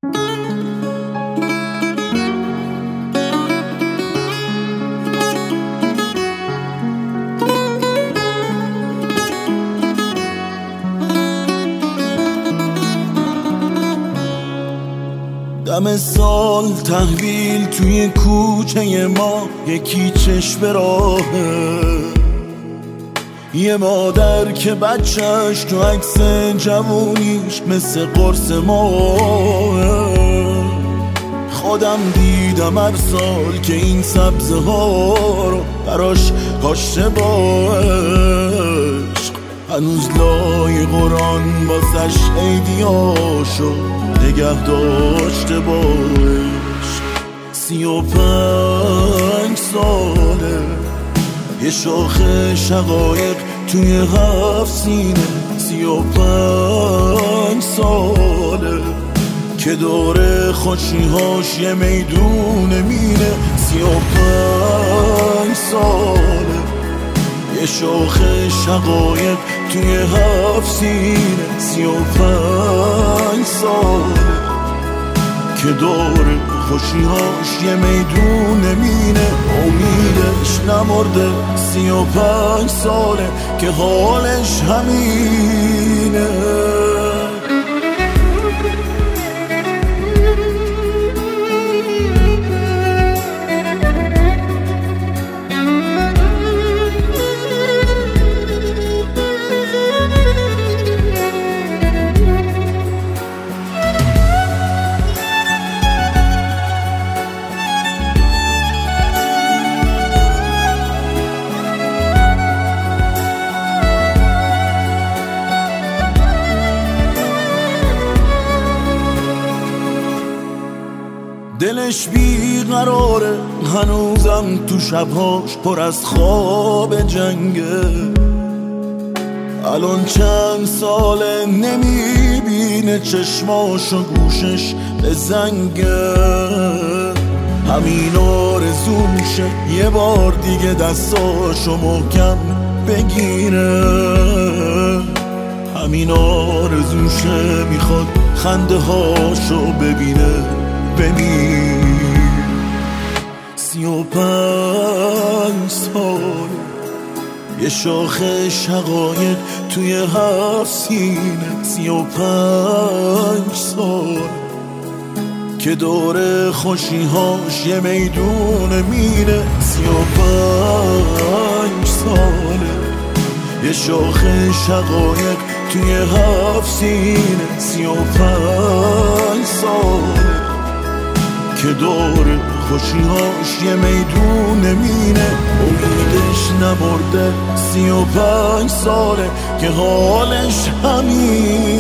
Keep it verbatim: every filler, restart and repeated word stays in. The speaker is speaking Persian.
دم سال تحویل توی کوچه ما یکی چشم راهه، یه مادر که بچهش تو عکس جوونیش مثل قرص ماه. خودم دیدم هر سال که این سبزه ها رو براش کاشته با عشق، هنوز لای قرآن بازش عیدیاشو نگه داشته با عشق. سی و پنج ساله یه شاخه شقایق توی هفت سینه، سی و پنج ساله که داره خوشیهاش یه میدون مینه. سی و پنج ساله یه شاخه شقایق توی هفت سینه، سی و پنج ساله که داره خوشیهاش یه میدون مینه. امیدش نمرده، سی و پنج ساله که حالش همینه. دلش بیقراره هنوزم تو شبهاش پر از خواب جنگه، الان چند ساله نمیبینه چشماش و گوشش به زنگه. همین آرزو میشه یه بار دیگه دستاشو محکم بگیره، همین آرزوشه میخواد خنده هاشو ببینه ببین. سی و پنج سال یه شاخه شقایق توی هفت سینه، سی و پنج سال که داره خوشیهاش یه میدون مینه. سی و پنج ساله یه شاخه شقایق توی هفت سینه، سی و پنج ساله که داره خوشیهاش یه میدون مینه. امیدش نمرده، سی و پنج ساله که حالش همین.